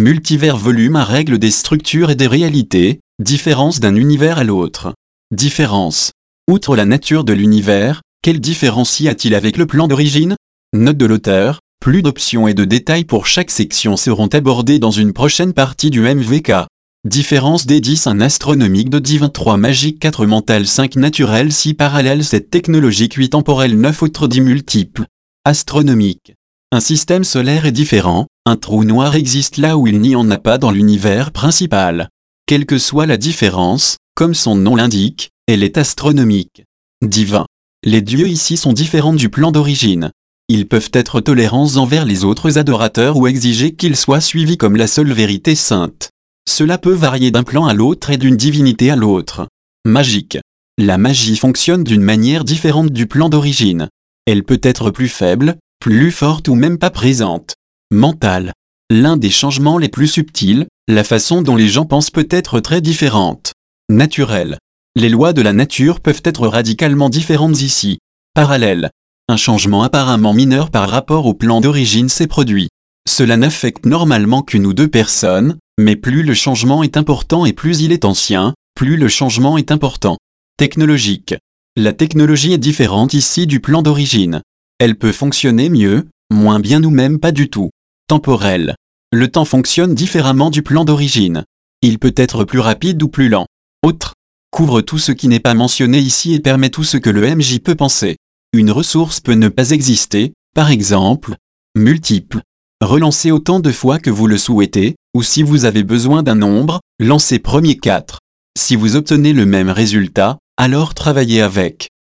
Multivers volume à règle des structures et des réalités, différence d'un univers à l'autre. Différence. Outre la nature de l'univers, quelle différence y a-t-il avec le plan d'origine? Note de l'auteur, plus d'options et de détails pour chaque section seront abordés dans une prochaine partie du MVK. Différence des 10 1 astronomique de 10 23 magique 4 mental 5 naturel 6 parallèle 7 technologique 8 temporel 9 autres 10 multiples. Astronomique. Un système solaire est différent, un trou noir existe là où il n'y en a pas dans l'univers principal. Quelle que soit la différence, comme son nom l'indique, elle est astronomique. Divin. Les dieux ici sont différents du plan d'origine. Ils peuvent être tolérants envers les autres adorateurs ou exiger qu'ils soient suivis comme la seule vérité sainte. Cela peut varier d'un plan à l'autre et d'une divinité à l'autre. Magique. La magie fonctionne d'une manière différente du plan d'origine. Elle peut être plus faible, plus forte ou même pas présente. Mental. L'un des changements les plus subtils, la façon dont les gens pensent peut être très différente. Naturel. Les lois de la nature peuvent être radicalement différentes ici. Parallèle. Un changement apparemment mineur par rapport au plan d'origine s'est produit. Cela n'affecte normalement qu'une ou deux personnes, mais plus le changement est important et plus il est ancien, plus le changement est important. Technologique. La technologie est différente ici du plan d'origine. Elle peut fonctionner mieux, moins bien ou même pas du tout. Temporel. Le temps fonctionne différemment du plan d'origine. Il peut être plus rapide ou plus lent. Autre. Couvre tout ce qui n'est pas mentionné ici et permet tout ce que le MJ peut penser. Une ressource peut ne pas exister, par exemple, multiple. Relancez autant de fois que vous le souhaitez, ou si vous avez besoin d'un nombre, lancez premier 4. Si vous obtenez le même résultat, alors travaillez avec.